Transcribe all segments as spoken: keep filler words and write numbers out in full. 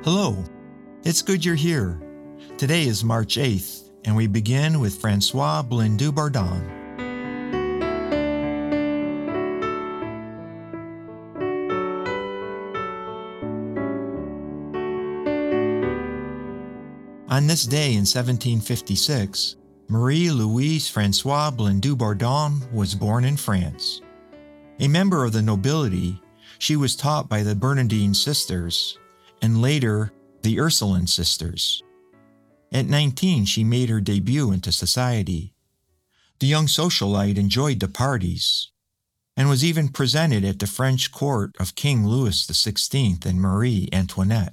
Hello, it's good you're here. Today is March eighth, and we begin with Francois Blindu-Bardon. On this day in seventeen fifty-six, Marie-Louise Francois Blindu-Bardon was born in France. A member of the nobility, she was taught by the Bernardine sisters, and later the Ursuline sisters. At nineteen, she made her debut into society. The young socialite enjoyed the parties, and was even presented at the French court of King Louis the sixteenth and Marie Antoinette.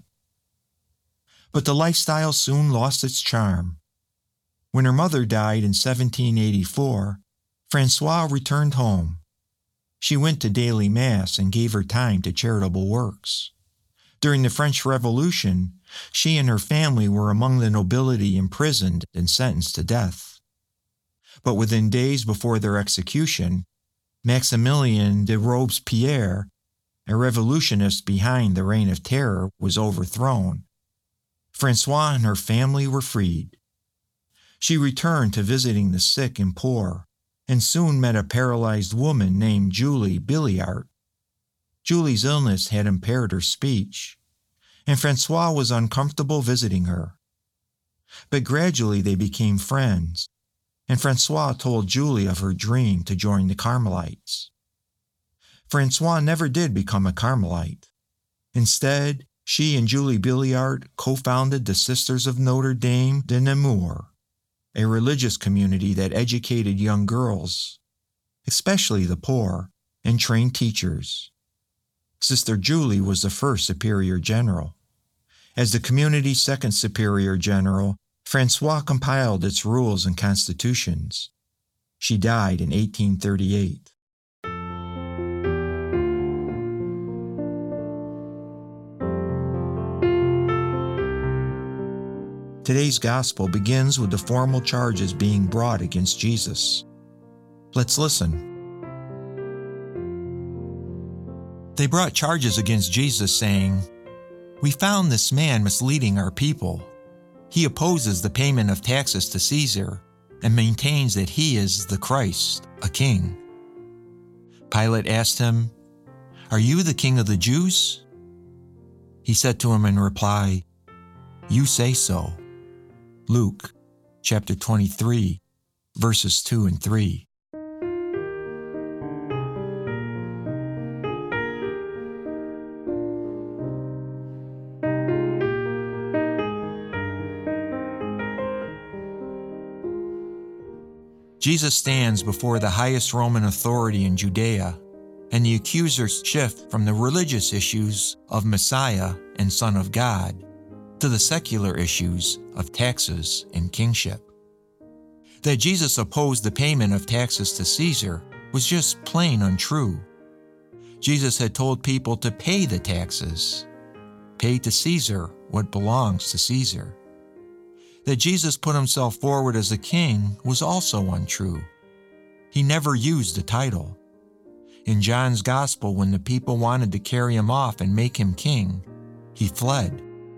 But the lifestyle soon lost its charm. When her mother died in seventeen eighty-four, Francois returned home. She went to daily mass and gave her time to charitable works. During the French Revolution, she and her family were among the nobility imprisoned and sentenced to death. But within days before their execution, Maximilien de Robespierre, a revolutionist behind the Reign of Terror, was overthrown. Francois and her family were freed. She returned to visiting the sick and poor, and soon met a paralyzed woman named Julie Billiart. Julie's illness had impaired her speech, and Francois was uncomfortable visiting her. But gradually they became friends, and Francois told Julie of her dream to join the Carmelites. Francois never did become a Carmelite. Instead, she and Julie Billiart co-founded the Sisters of Notre Dame de Namur, a religious community that educated young girls, especially the poor, and trained teachers. Sister Julie was the first superior general. As the community's second superior general, Francois compiled its rules and constitutions. She died in eighteen thirty-eight. Today's gospel begins with the formal charges being brought against Jesus. Let's listen. They brought charges against Jesus saying, "We found this man misleading our people. He opposes the payment of taxes to Caesar and maintains that he is the Christ, a king." Pilate asked him, "Are you the king of the Jews?" He said to him in reply, "You say so." Luke chapter twenty-three, verses two and three. Jesus stands before the highest Roman authority in Judea, and the accusers shift from the religious issues of Messiah and Son of God to the secular issues of taxes and kingship. That Jesus opposed the payment of taxes to Caesar was just plain untrue. Jesus had told people to pay the taxes, pay to Caesar what belongs to Caesar. That Jesus put himself forward as a king was also untrue. He never used the title. In John's Gospel, when the people wanted to carry him off and make him king, he fled.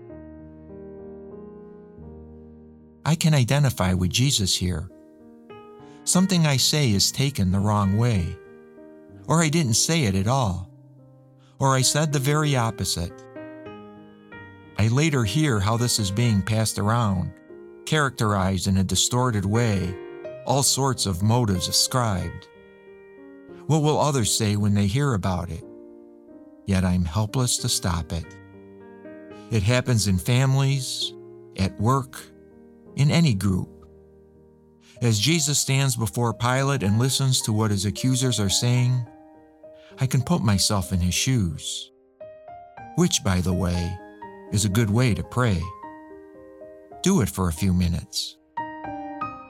I can identify with Jesus here. Something I say is taken the wrong way, or I didn't say it at all, or I said the very opposite. I later hear how this is being passed around, characterized in a distorted way, all sorts of motives ascribed. What will others say when they hear about it? Yet I'm helpless to stop it. It happens in families, at work, in any group. As Jesus stands before Pilate and listens to what his accusers are saying, I can put myself in his shoes, which, by the way, is a good way to pray. Do it for a few minutes.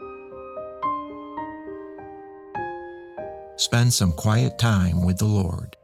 Spend some quiet time with the Lord.